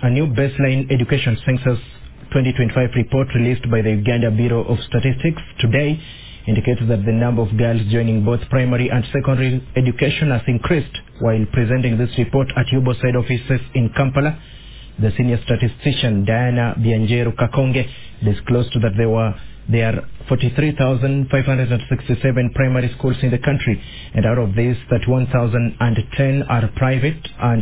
a new baseline education census 2025 report released by the Uganda Bureau of Statistics today indicates that the number of girls joining both primary and secondary education has increased. While presenting this report at UBO side offices in Kampala, the senior statistician Diana Bianjero Kakonge disclosed that there are 43,567 primary schools in the country, and out of these 31,010 are private and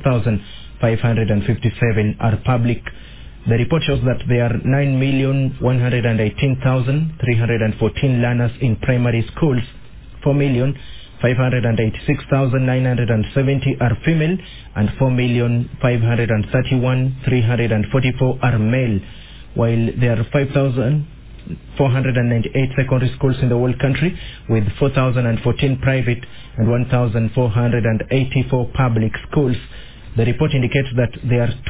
12,557 are public. The report shows that there are 9,118,314 learners in primary schools, 4,586,970 are female, and 4,531,344 are male, while there are 5,498 secondary schools in the whole country, with 4,014 private and 1,484 public schools. The report indicates that there are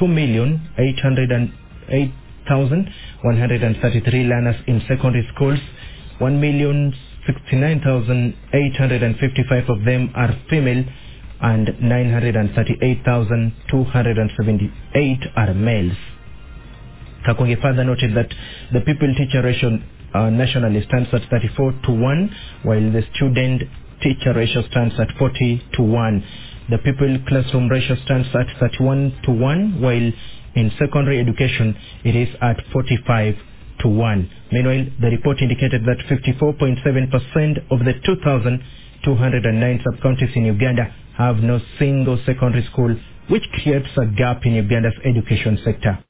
2,808,133 learners in secondary schools. 1,069,855 of them are female, and 938,278 are males. Kakonge further noted that the pupil-teacher ratio nationally stands at 34:1, while the student-teacher ratio stands at 40:1. The pupil-classroom ratio stands at 31:1, while in secondary education it is at 45:1. Meanwhile, the report indicated that 54.7% of the 2,209 sub-counties in Uganda have no single secondary school, which creates a gap in Uganda's education sector.